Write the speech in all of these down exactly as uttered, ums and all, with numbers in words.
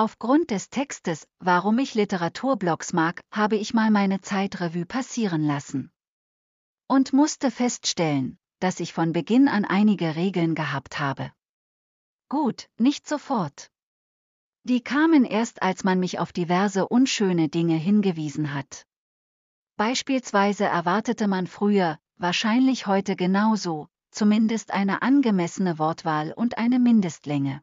Aufgrund des Textes, warum ich Literaturblogs mag, habe ich mal meine Zeit Revue passieren lassen. Und musste feststellen, dass ich von Beginn an einige Regeln gehabt habe. Gut, nicht sofort. Die kamen erst, als man mich auf diverse unschöne Dinge hingewiesen hat. Beispielsweise erwartete man früher, wahrscheinlich heute genauso, zumindest eine angemessene Wortwahl und eine Mindestlänge.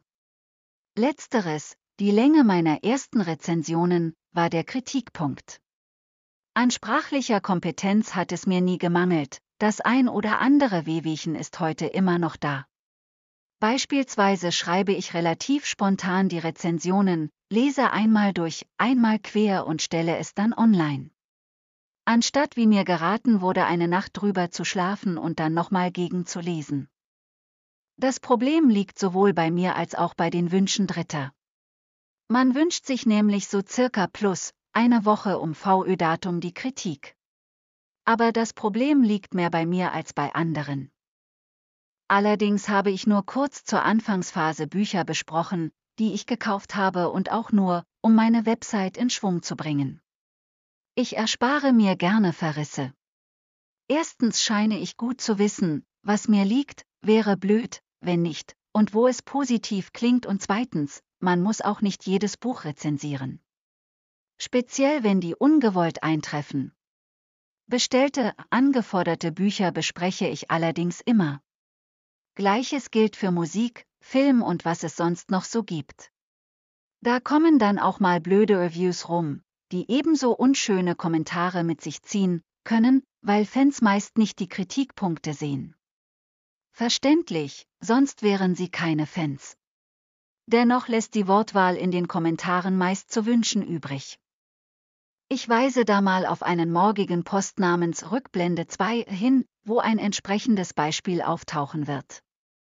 Letzteres, die Länge meiner ersten Rezensionen, war der Kritikpunkt. An sprachlicher Kompetenz hat es mir nie gemangelt, das ein oder andere Wehwehchen ist heute immer noch da. Beispielsweise schreibe ich relativ spontan die Rezensionen, lese einmal durch, einmal quer und stelle es dann online. Anstatt wie mir geraten wurde, eine Nacht drüber zu schlafen und dann nochmal gegen zu lesen. Das Problem liegt sowohl bei mir als auch bei den Wünschen Dritter. Man wünscht sich nämlich so circa plus eine Woche um V Ö-Datum die Kritik. Aber das Problem liegt mehr bei mir als bei anderen. Allerdings habe ich nur kurz zur Anfangsphase Bücher besprochen, die ich gekauft habe und auch nur, um meine Website in Schwung zu bringen. Ich erspare mir gerne Verrisse. Erstens scheine ich gut zu wissen, was mir liegt, wäre blöd, wenn nicht, und wo es positiv klingt, und zweitens, man muss auch nicht jedes Buch rezensieren. Speziell wenn die ungewollt eintreffen. Bestellte, angeforderte Bücher bespreche ich allerdings immer. Gleiches gilt für Musik, Film und was es sonst noch so gibt. Da kommen dann auch mal blöde Reviews rum, die ebenso unschöne Kommentare mit sich ziehen können, weil Fans meist nicht die Kritikpunkte sehen. Verständlich, sonst wären sie keine Fans. Dennoch lässt die Wortwahl in den Kommentaren meist zu wünschen übrig. Ich weise da mal auf einen morgigen Post namens Rückblende zwei hin, wo ein entsprechendes Beispiel auftauchen wird.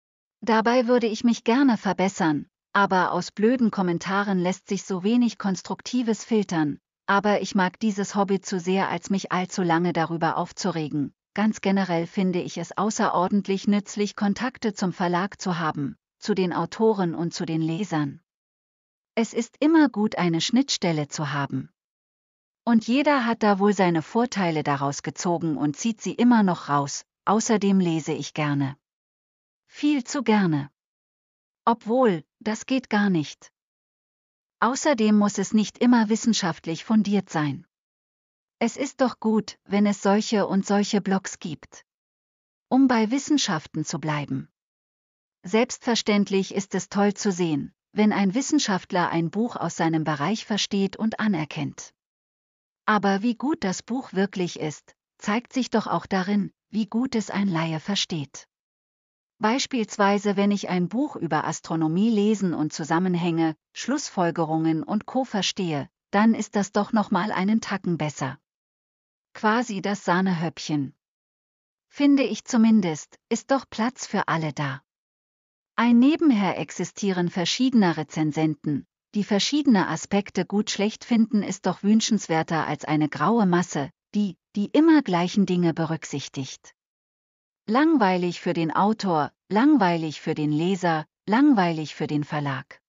Dabei würde ich mich gerne verbessern, aber aus blöden Kommentaren lässt sich so wenig Konstruktives filtern, aber ich mag dieses Hobby zu sehr, als mich allzu lange darüber aufzuregen. Ganz generell finde ich es außerordentlich nützlich, Kontakte zum Verlag zu haben, zu den Autoren und zu den Lesern. Es ist immer gut, eine Schnittstelle zu haben. Und jeder hat da wohl seine Vorteile daraus gezogen und zieht sie immer noch raus. Außerdem lese ich gerne. Viel zu gerne. Obwohl, das geht gar nicht. Außerdem muss es nicht immer wissenschaftlich fundiert sein. Es ist doch gut, wenn es solche und solche Blogs gibt. Um bei Wissenschaften zu bleiben. Selbstverständlich ist es toll zu sehen, wenn ein Wissenschaftler ein Buch aus seinem Bereich versteht und anerkennt. Aber wie gut das Buch wirklich ist, zeigt sich doch auch darin, wie gut es ein Laie versteht. Beispielsweise, wenn ich ein Buch über Astronomie lesen und Zusammenhänge, Schlussfolgerungen und Co. verstehe, dann ist das doch nochmal einen Tacken besser. Quasi das Sahnehäubchen. Finde ich zumindest, ist doch Platz für alle da. Ein Nebenher existieren verschiedener Rezensenten, die verschiedene Aspekte gut schlecht finden, ist doch wünschenswerter als eine graue Masse, die die immer gleichen Dinge berücksichtigt. Langweilig für den Autor, langweilig für den Leser, langweilig für den Verlag.